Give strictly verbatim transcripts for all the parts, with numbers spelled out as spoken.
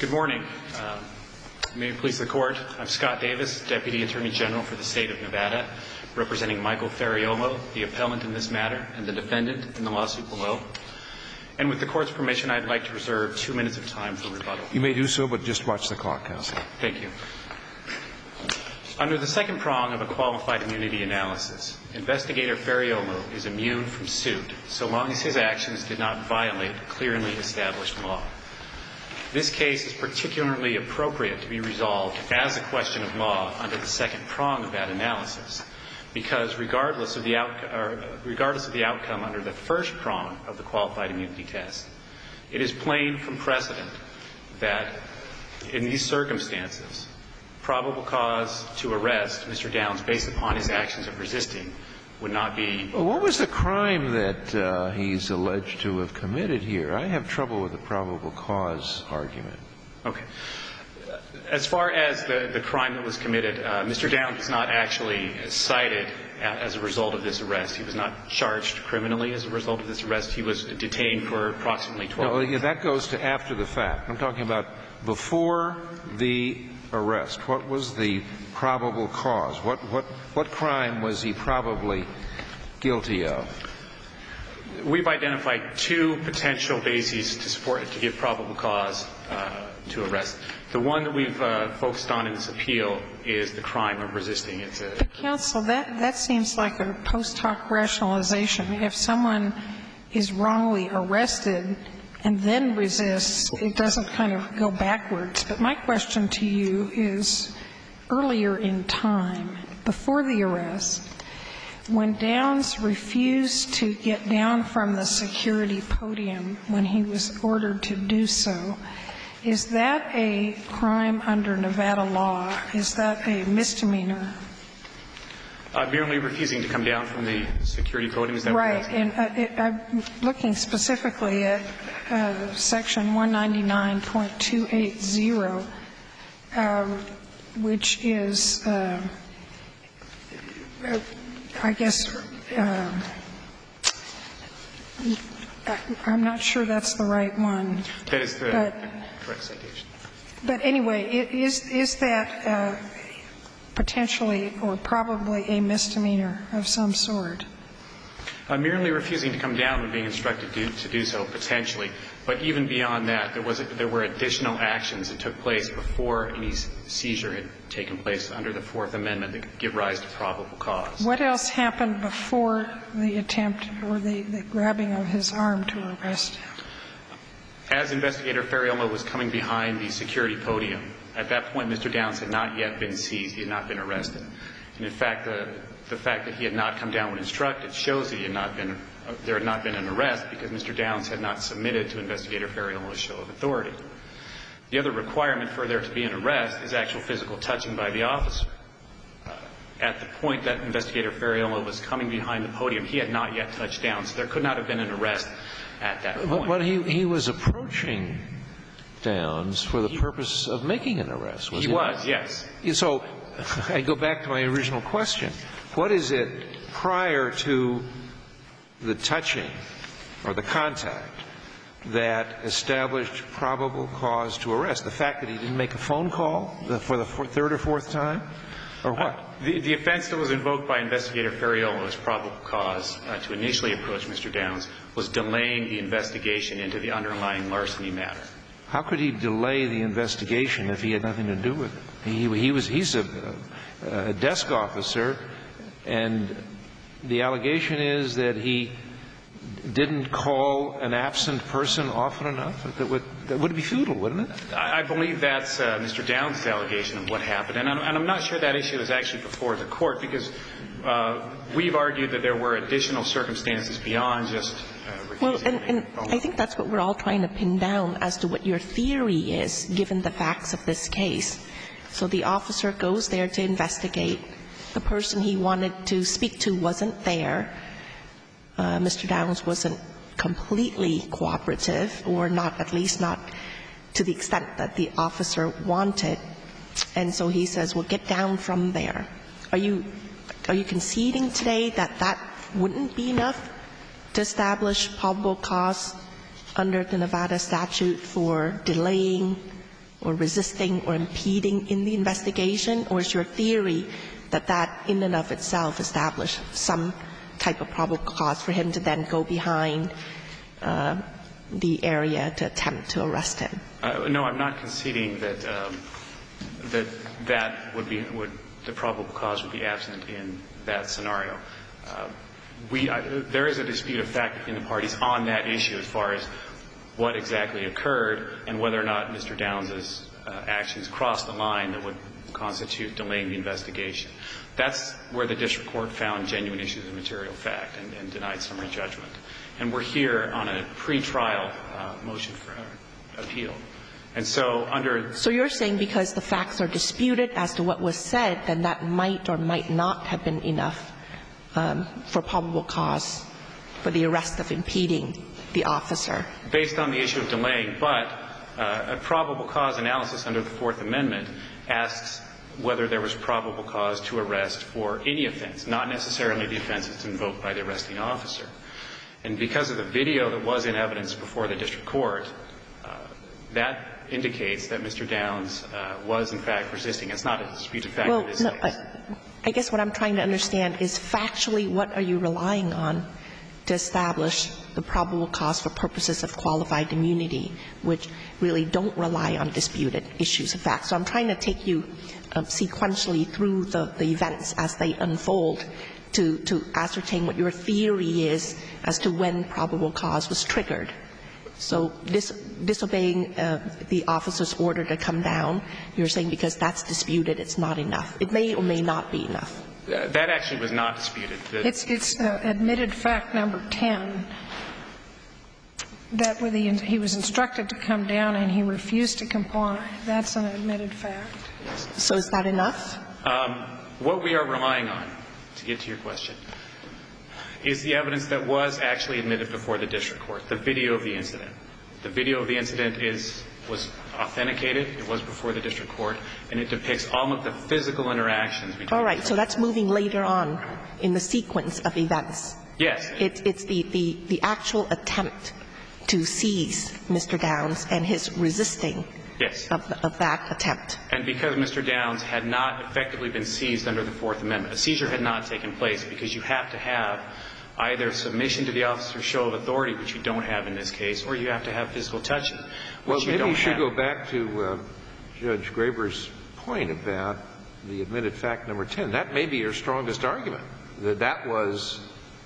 Good morning. Uh, may it please the Court, I'm Scott Davis, Deputy Attorney General for the State of Nevada, representing Michael Ferraiolo, the appellant in this matter, and the defendant in the lawsuit below. And with the Court's permission, I'd like to reserve two minutes of time for rebuttal. You may do so, but just watch the clock, Counsel. Thank you. Under the second prong of a qualified immunity analysis, Investigator Ferraiolo is immune from suit so long as his actions did not violate clearly established law. This case is particularly appropriate to be resolved as a question of law under the second prong of that analysis, because regardless of the out, or regardless of the outcome under the first prong of the qualified immunity test, it is plain from precedent that in these circumstances, probable cause to arrest Mister Downs based upon his actions of resisting would not be. Well, what was the crime that uh, he's alleged to have committed here? I have trouble with the probable cause argument. Okay. As far as the, the crime that was committed, uh, Mister Downs was not actually cited as a result of this arrest. He was not charged criminally as a result of this arrest. He was detained for approximately twelve no, months. Yeah, that goes to after the fact. I'm talking about before the arrest. What was the probable cause? What, what, what crime was he probably guilty of? We've identified two potential bases to support to give probable cause uh, to arrest. The one that we've uh, focused on in this appeal is the crime of resisting. It's a but counsel, that, that seems like a post hoc rationalization. If someone is wrongly arrested and then resists, it doesn't kind of go backwards. But my question to you is, earlier in time, before the arrest, when Downs refused to get down from the security podium when he was ordered to do so, is that a crime under Nevada law? Is that a misdemeanor? Uh, merely refusing to come down from the security podium, is that right? Right, and uh, it, I'm looking specifically at uh, Section one ninety-nine point two eight zero, um, which is, uh, I guess, uh, I'm not sure that's the right one. That is the but, correct citation. But anyway, is is that uh, potentially or probably a misdemeanor of some sort? Uh, merely refusing to come down when being instructed to, to do so, potentially. But even beyond that, there was a, there were additional actions that took place before any seizure had taken place under the Fourth Amendment that give rise to probable cause. What else happened before the attempt or the, the grabbing of his arm to arrest him? As Investigator Ferraiolo was coming behind the security podium, at that point Mister Downs had not yet been seized. He had not been arrested. And in fact, the, the fact that he had not come down when instructed shows that he had not been, uh, there had not been an arrest because Mister Downs had not submitted to Investigator Ferraiolo's show of authority. The other requirement for there to be an arrest is actual physical touching by the officer. Uh, at the point that Investigator Ferraiolo was coming behind the podium, he had not yet touched down, so there could not have been an arrest at that point. But, but he, he was approaching Downs for the he, purpose of making an arrest, was he? He was, yes. So I go back to my original question. What is it prior to the touching or the contact that established probable cause to arrest? The fact that he didn't make a phone call for the third or fourth time? Or what? Uh, the, the offense that was invoked by Investigator Ferraiolo as probable cause uh, to initially approach Mister Downs was delaying the investigation into the underlying larceny matter. How could he delay the investigation if he had nothing to do with it? He, he was, he's a, a desk officer, and the allegation is that he didn't call an absent person often enough. That would, that would be futile, wouldn't it? I, I believe that's uh, Mister Downs' allegation of what happened. And I'm, and I'm not sure that issue is actually before the court because uh, we've argued that there were additional circumstances beyond just uh, refusing. Well, and, and I think that's what we're all trying to pin down as to what your theory is, given the facts of this case. So the officer goes there to investigate. The person he wanted to speak to wasn't there. Uh, Mister Downs wasn't completely cooperative, or not, at least not to the extent that the officer wanted. And so he says, well, get down from there. Are you, are you conceding today that that wouldn't be enough to establish probable cause under the Nevada statute for delaying or resisting or impeding in the investigation, or is your theory that that in and of itself established some type of probable cause for him to then go behind uh, the area to attempt to arrest him? Uh, no, I'm not conceding that um, that that would be would the probable cause would be absent in that scenario. Uh, we I, there is a dispute of fact between the parties on that issue as far as what exactly occurred and whether or not Mister Downs's uh, actions crossed the line that would constitute delaying the investigation. That's where the district court found genuine issues of material fact and, and denied summary judgment. And we're here on a pre-trial uh, motion for appeal. And so under... So you're saying because the facts are disputed as to what was said, then that might or might not have been enough um, for probable cause for the arrest of impeding the officer? Based on the issue of delaying, but uh, a probable cause analysis under the Fourth Amendment asks whether there was probable cause to arrest for any offense, not necessarily the offense that's invoked by the arresting officer. And because of the video that was in evidence before the district court, uh, that indicates that Mister Downs uh, was, in fact, resisting. It's not a disputed fact well, in this no, case. I, I guess what I'm trying to understand is factually what are you relying on to establish the probable cause for purposes of qualified immunity, which really don't rely on disputed issues of fact. So I'm trying to take you um, sequentially through the, the events as they unfold to, to ascertain what your theory is as to when probable cause was triggered. So dis, disobeying uh, the officer's order to come down, you're saying because that's disputed, it's not enough. It may or may not be enough. That actually was not disputed. The It's, it's uh, admitted fact number ten, that with the, he was instructed to come down and he refused to comply. That's an admitted fact. So is that enough? Um, what we are relying on, to get to your question, is the evidence that was actually admitted before the district court, the video of the incident. The video of the incident is was authenticated. It was before the district court, and it depicts all of the physical interactions between. All right. So that's moving later on in the sequence of events. Yes. It's, it's the, the, the actual attempt to seize Mister Downs and his resisting yes. of, of that attempt. And because Mister Downs had not effectively been seized under the Fourth Amendment, a seizure had not taken place because you have to have either submission to the officer's show of authority, which you don't have in this case, or you have to have physical touching, which well, you maybe don't you should have. go back to uh, Judge Graber's point about the admitted fact number ten. That may be your strongest argument, that that was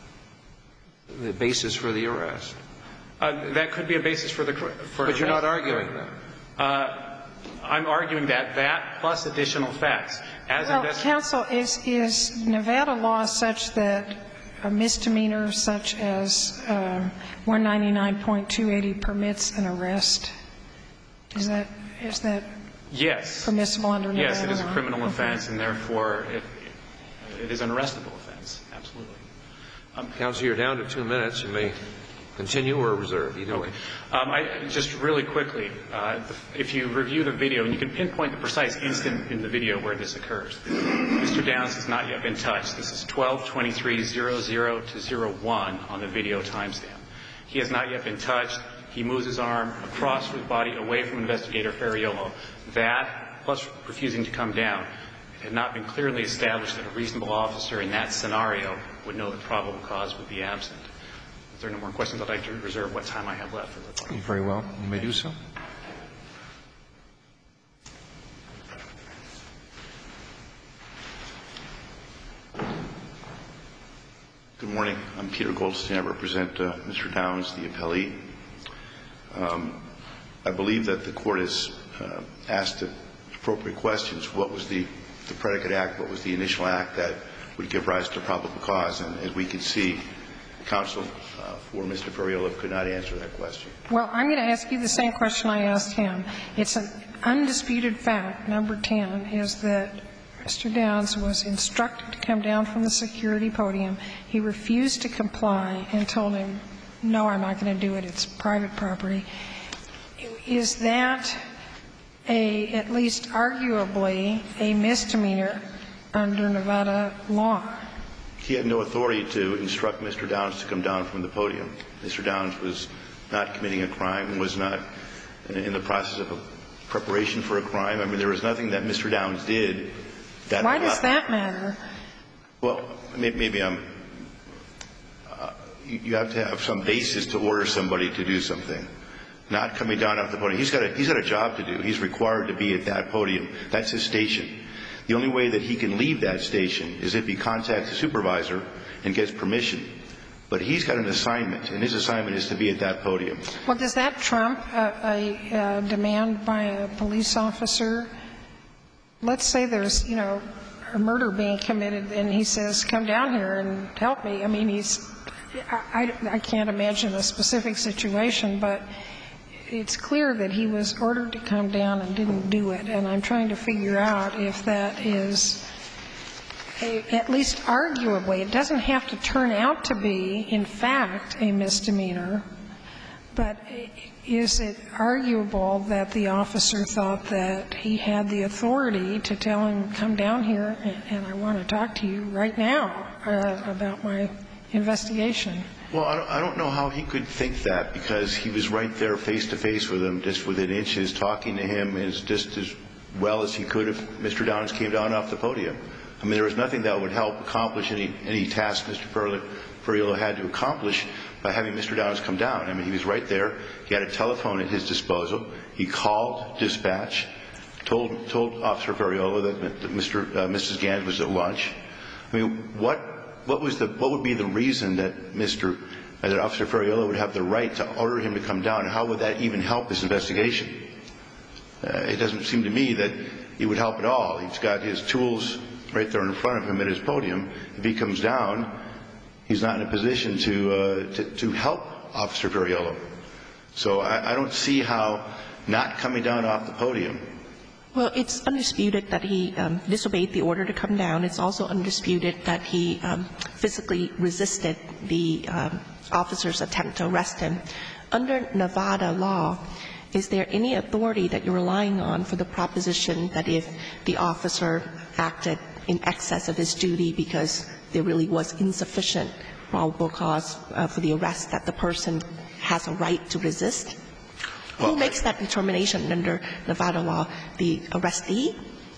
the basis for the arrest. Uh, that could be a basis for the for But you're not arguing that. Uh, I'm arguing that that plus additional facts. As Well, investi- counsel, is, is Nevada law such that a misdemeanor such as um, one ninety-nine point two eighty permits an arrest? Is that, is that yes. permissible under Nevada law? Yes, it is a criminal Okay. offense, and therefore it, it is an arrestable offense. Absolutely. Um, Counsel, you're down to two minutes. You may continue or reserve, either way. Um, I, just really quickly, uh, if you review the video, and you can pinpoint the precise instant in the video where this occurs. Mister Downs has not yet been touched. This is twelve twenty-three zero zero to zero one on the video timestamp. He has not yet been touched. He moves his arm across his body away from Investigator Ferriolo. That, plus refusing to come down, it had not been clearly established that a reasonable officer in that scenario would know that probable cause would be absent. If there are no more questions, I'd like to reserve what time I have left for the talk. Very well. You may do so. Good morning. I'm Peter Goldstein. I represent uh, Mister Downs, the appellee. Um, I believe that the court has uh, asked the appropriate questions. What was the, the predicate act? What was the initial act that would give rise to probable cause? And as we can see, counsel uh, for Mister Ferriolo could not answer that question. Well, I'm going to ask you the same question I asked him. It's an undisputed fact, number ten, is that Mister Downs was instructed to come down from the security podium. He refused to comply and told him, no, I'm not going to do it. It's private property. Is that a, at least arguably, a misdemeanor under Nevada law? He had no authority to instruct Mister Downs to come down from the podium. Mister Downs was not committing a crime, was not in the process of preparation for a crime. I mean, there was nothing that Mister Downs did that... Why does that matter? Well, maybe I'm... Uh, you have to have some basis to order somebody to do something. Not coming down off the podium. He's got a, he's got a job to do. He's required to be at that podium. That's his station. The only way that he can leave that station is if he contacts the supervisor and gets permission. But he's got an assignment, and his assignment is to be at that podium. Well, does that trump a, a, a demand by a police officer? Let's say there's, you know, a murder being committed, and he says, come down here and help me. I mean, he's, I, I, I can't imagine a specific situation, but it's clear that he was ordered to come down and didn't do it. And I'm trying to figure out if that is... at least arguably, it doesn't have to turn out to be, in fact, a misdemeanor, but is it arguable that the officer thought that he had the authority to tell him, come down here, and, and I want to talk to you right now uh, about my investigation? Well, I don't, I don't know how he could think that, because he was right there face-to-face with him, just within inches, talking to him as just as well as he could if Mister Downs came down off the podium. I mean, there was nothing that would help accomplish any, any task Mister Ferriello had to accomplish by having Mister Downs come down. I mean, he was right there. He had a telephone at his disposal. He called dispatch, told, told Officer Ferriello that, that Mister Uh, Missus Gans was at lunch. I mean, what, what was the, what would be the reason that Mister Uh, that Officer Ferriello would have the right to order him to come down, and how would that even help his investigation? Uh, it doesn't seem to me that it would help at all. He's got his tools right there in front of him at his podium. If he comes down, he's not in a position to uh, to, to help Officer Ferriello. So I, I don't see how not coming down off the podium. Well, it's undisputed that he um, disobeyed the order to come down. It's also undisputed that he um, physically resisted the um, officer's attempt to arrest him. Under Nevada law, is there any authority that you're relying on for the proposition that if the officer acted in excess of his duty because there really was insufficient probable cause uh, for the arrest, that the person has a right to resist? Well, who makes that determination under Nevada law? The arrestee?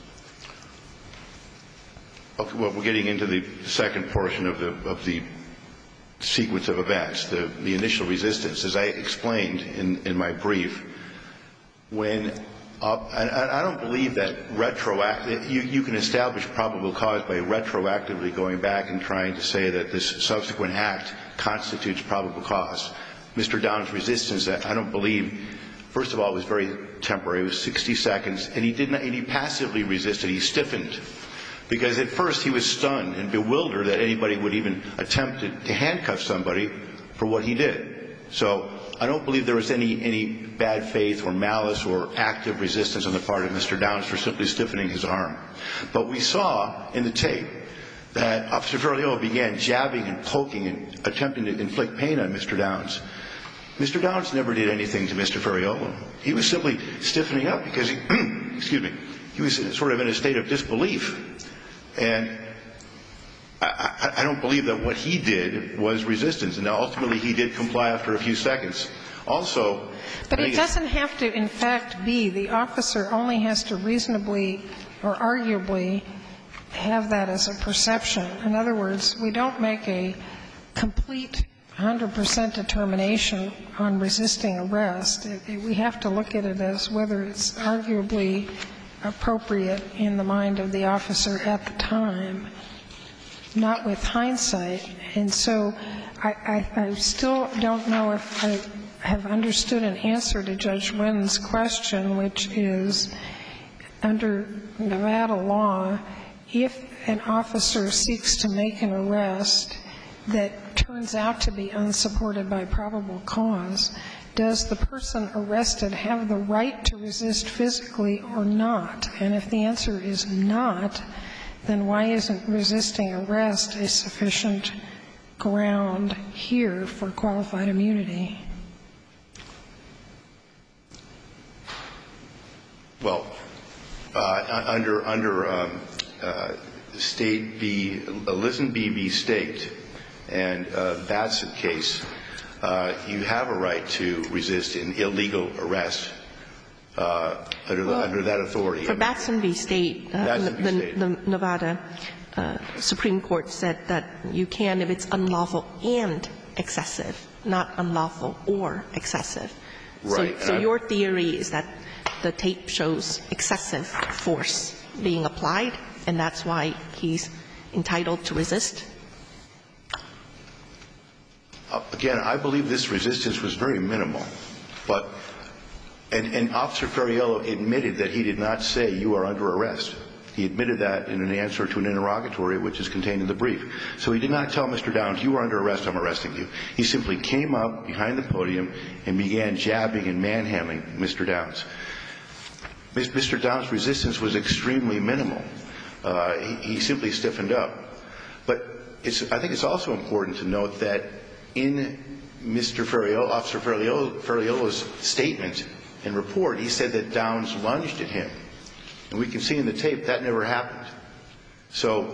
Okay, well, we're getting into the second portion of the of the sequence of events, the, the initial resistance. As I explained in, in my brief, when Uh, and I don't believe that retroactive, you, you can establish probable cause by retroactively going back and trying to say that this subsequent act constitutes probable cause. Mister Downs' resistance, I don't believe, first of all, was very temporary. It was sixty seconds, and he did not, and he passively resisted. He stiffened, because at first he was stunned and bewildered that anybody would even attempt to, to handcuff somebody for what he did. So I don't believe there was any, any bad faith or malice or active resistance on the part of Mister Downs for simply stiffening his arm. But we saw in the tape that Officer Ferriello began jabbing and poking and attempting to inflict pain on Mister Downs. Mister Downs never did anything to Mister Ferriello. He was simply stiffening up because he, excuse me, he was sort of in a state of disbelief. And I, I, I don't believe that what he did was resistance. And ultimately he did comply after a few seconds. Also, but it doesn't have to, in fact, be. The officer only has to reasonably or arguably have that as a perception. In other words, we don't make a complete one hundred percent determination on resisting arrest. It, it, we have to look at it as whether it's arguably appropriate in the mind of the officer at the time, not with hindsight. And so I, I, I still don't know if I have understood an answer to Judge Wynn's question, which is, under Nevada law, if an officer seeks to make an arrest that turns out to be unsupported by probable cause, does the person arrested have the right to resist physically or not? And if the answer is not, then why isn't resisting arrest a sufficient ground here for qualified immunity? Well, uh, under under um, uh, State v. Lisenby v. State and uh, Batson case, uh, you have a right to resist an illegal arrest uh, under, well, the, under that authority. For Batson v. State, uh, Batson v. the, State. the Nevada uh, Supreme Court said that you can if it's unlawful and excessive, not unlawful or excessive. Right. So, so your theory is that the tape shows excessive force being applied, and that's why he's entitled to resist? Uh, again, I believe this resistance was very minimal. But, and, and Officer Ferriello admitted that he did not say, you are under arrest. He admitted that in an answer to an interrogatory, which is contained in the brief. So he did not tell Mister Downs, you are under arrest, I'm arresting you. He simply came up behind the podium and began jabbing and manhandling Mister Downs. Mister Downs' resistance was extremely minimal. Uh, he, he simply stiffened up. But it's, I think it's also important to note that in Mister Ferriello, Officer Ferriello, Ferriello's statement and report, he said that Downs lunged at him. And we can see in the tape that never happened. So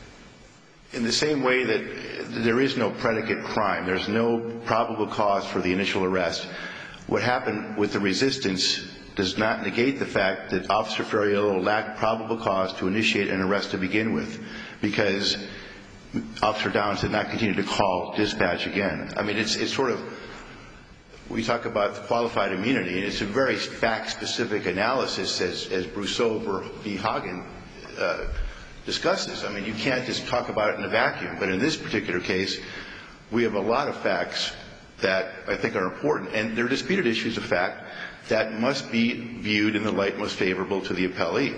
in the same way that there is no predicate crime, there's no probable cause for the initial arrest, what happened with the resistance does not negate the fact that Officer Ferriello lacked probable cause to initiate an arrest to begin with, because Officer Downs did not continue to call dispatch again. I mean, it's, it's sort of, we talk about qualified immunity, and it's a very fact-specific analysis, as, as Brousseau v. Hagen uh, discusses. I mean, you can't just talk about it in a vacuum. But in this particular case, we have a lot of facts that I think are important, and they're disputed issues of fact that must be viewed in the light most favorable to the appellee.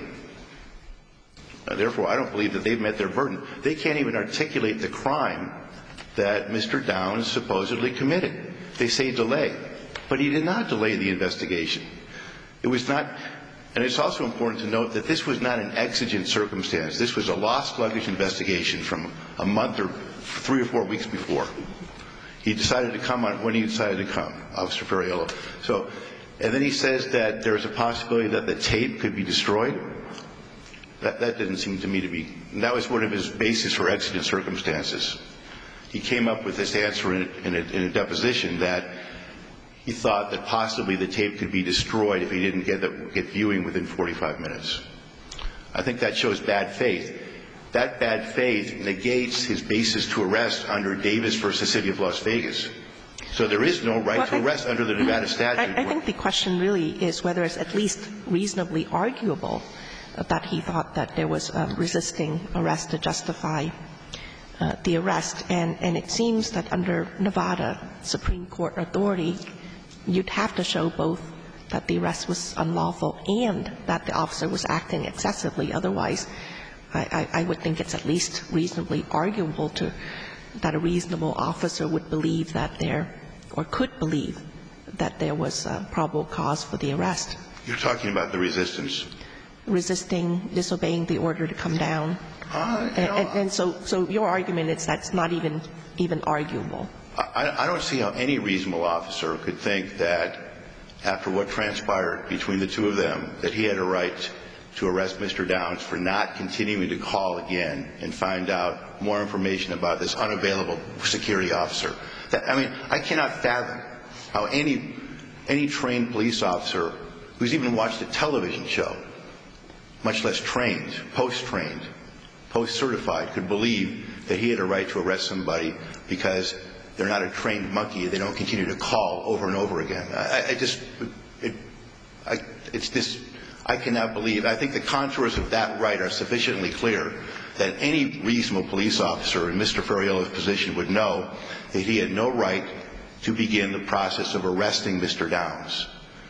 Uh, therefore, I don't believe that they've met their burden. They can't even articulate the crime that Mister Downs supposedly committed. They say delay, but he did not delay the investigation. It was not, and it's also important to note that this was not an exigent circumstance. This was a lost luggage investigation from a month or three or four weeks before. He decided to come on when he decided to come, Officer Ferriello. So, and then he says that there's a possibility that the tape could be destroyed. That, that didn't seem to me to be, and that was one of his bases for exigent circumstances. He came up with this answer in a, in, a, in a deposition that he thought that possibly the tape could be destroyed if he didn't get, the, get viewing within forty-five minutes. I think that shows bad faith. That bad faith negates his basis to arrest under Davis versus City of Las Vegas. So there is no right well, to arrest I, under the Nevada statute. I, I think the question really is whether it's at least reasonably arguable that he thought that there was um, resisting arrest to justify uh, the arrest. And, and it seems that under Nevada Supreme Court authority, you'd have to show both that the arrest was unlawful and that the officer was acting excessively. Otherwise, I, I, I would think it's at least reasonably arguable to that a reasonable officer would believe that there, or could believe that there was a probable cause for the arrest. You're talking about the resistance. Resisting, disobeying the order to come down. Uh, and, and, and so, so your argument is that's not even, even arguable. I, I don't see how any reasonable officer could think that after what transpired between the two of them, that he had a right to arrest Mister Downs for not continuing to call again and find out more information about this unavailable security officer. That, I mean, I cannot fathom how any, any trained police officer who's even watched a television show, much less trained, post-trained, post-certified, could believe that he had a right to arrest somebody because they're not a trained monkey. They don't continue to call over and over again. I, I just, it, I, it's this, I cannot believe. I think the contours of that right are sufficiently clear that any reasonable police officer in Mister Ferriello's position would know that he had no right to begin the process of arresting Mister Downs.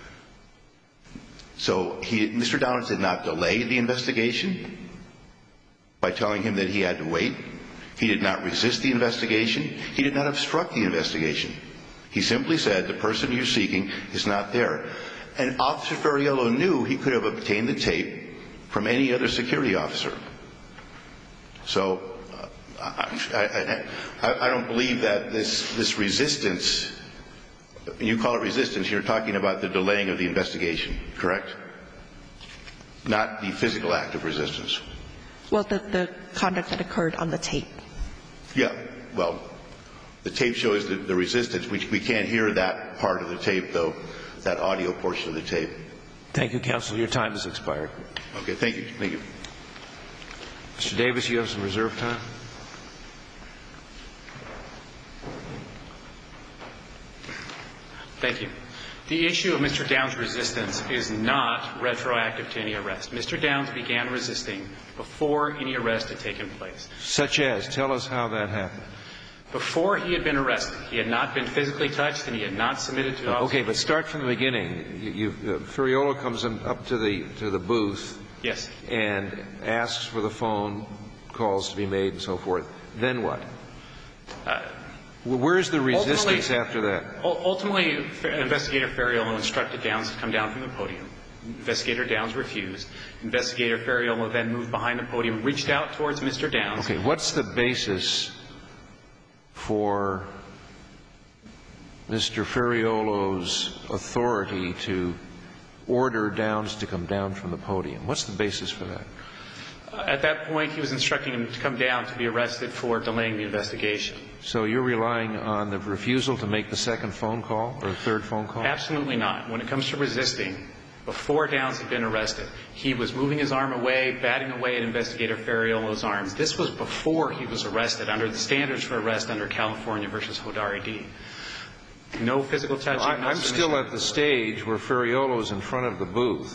So he, Mister Downs did not delay the investigation by telling him that he had to wait. He did not resist the investigation. He did not obstruct the investigation. He simply said the person you're seeking is not there. And Officer Ferriello knew he could have obtained the tape from any other security officer. So uh, I, I, I don't believe that this, this resistance, you call it resistance, you're talking about the delaying of the investigation, correct? Not the physical act of resistance. Well, the, the conduct that occurred on the tape. Yeah, well, the tape shows the, the resistance. We, we can't hear that part of the tape, though, that audio portion of the tape. Thank you, counsel. Your time has expired. Okay, thank you. Thank you. Mister Davis, you have some reserve time. Thank you. The issue of Mister Downs' resistance is not retroactive to any arrest. Mister Downs began resisting before any arrest had taken place. Such as? Tell us how that happened. Before he had been arrested, he had not been physically touched and he had not submitted to officer. Okay, but start from the beginning. You, you, uh, Ferriolo comes in, up to the to the booth. Yes. And asks for the phone calls to be made and so forth. Then what? Uh, Where's the resistance after that? Ultimately, Investigator Ferriolo instructed Downs to come down from the podium. Investigator Downs refused. Investigator Ferriolo then moved behind the podium, reached out towards Mister Downs. Okay, what's the basis for Mister Ferriolo's authority to order Downs to come down from the podium? What's the basis for that? At that point, he was instructing him to come down to be arrested for delaying the investigation. So you're relying on the refusal to make the second phone call or the third phone call? Absolutely not. When it comes to resisting, before Downs had been arrested, he was moving his arm away, batting away at Investigator Ferriolo's arms. This was before he was arrested under the standards for arrest under California versus Hodari D. No physical touching. I, no I'm submission. still at the stage where Ferriolo is in front of the booth.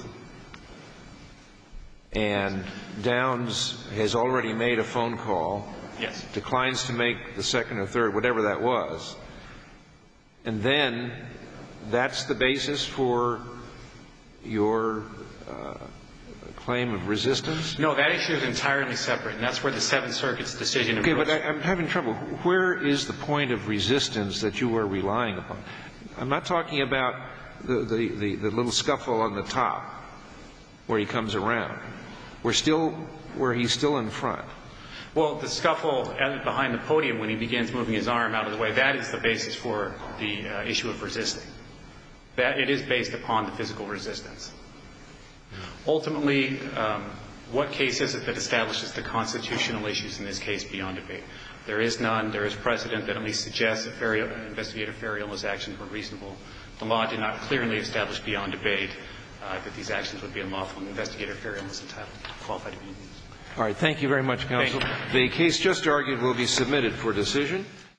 And Downs has already made a phone call, yes, declines to make the second or third, whatever that was, and then that's the basis for your uh, claim of resistance? No, that issue is entirely separate, and that's where the Seventh Circuit's decision. Okay, but I, I'm having trouble. Where is the point of resistance that you are relying upon? I'm not talking about the, the, the, the little scuffle on the top where he comes around. We're still where he's still in front. Well, the scuffle behind the podium when he begins moving his arm out of the way, that is the basis for the uh, issue of resisting. That it is based upon the physical resistance. Ultimately, um, what case is it that establishes the constitutional issues in this case beyond debate? There is none. There is precedent that at least suggests that Ferriolo, Investigator Ferriolo's actions were reasonable. The law did not clearly establish beyond debate Uh, that these actions would be unlawful, and Investigator Ferriolo is entitled to qualified immunity. All right. Thank you very much, counsel. The case just argued will be submitted for decision.